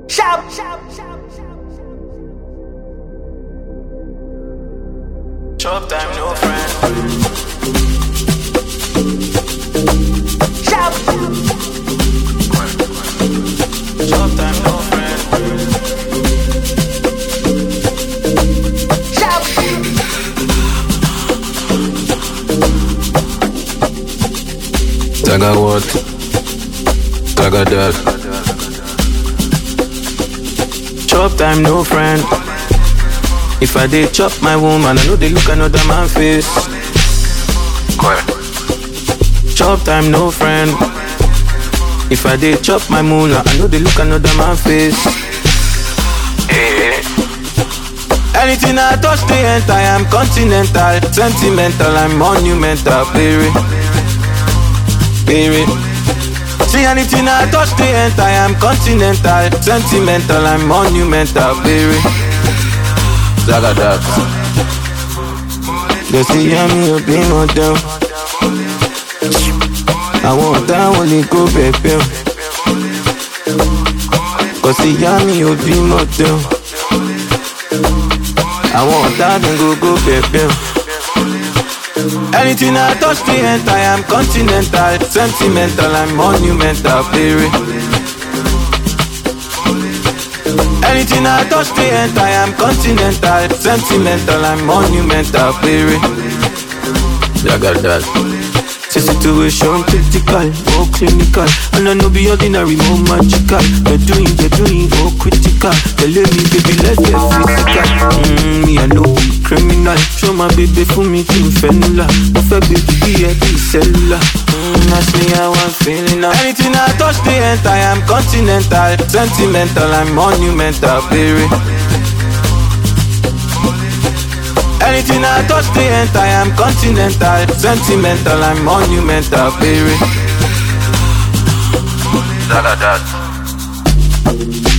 Shout. Chop time, no friend. Shout. Chop time, no friend. Shout. Taga what? Taga that. Chop time, no friend. If I did chop my woman, I know they look another man face. Chop time, no friend. If I did chop my moolah, I know they look another man face. Anything I touch, they enter. I am continental, sentimental, I'm monumental, baby. See anything I touch, they enter. I am continental, sentimental, I'm monumental, baby. Zaga that. They see me up in hotel. I want that only go baby. Cause see me up in hotel. I want that and go baby. Anything I touch, they enter. I am continental, sentimental, I'm monumental, baby. Anything I touch, they enter. I am continental, sentimental, I'm monumental, baby. I got that. The situation critical, more clinical, and I know be ordinary, more magical. They're doing more critical. They let me, baby, let's get physical. Me I know be criminal. Show my baby for me to fenula. Perfect baby, be a cellular. Ask me how I'm feeling now. Anything I touch, they enter. I am continental, sentimental, I'm monumental, baby. Anything I touch, they enter. I am continental, sentimental, I'm monumental, baby. That.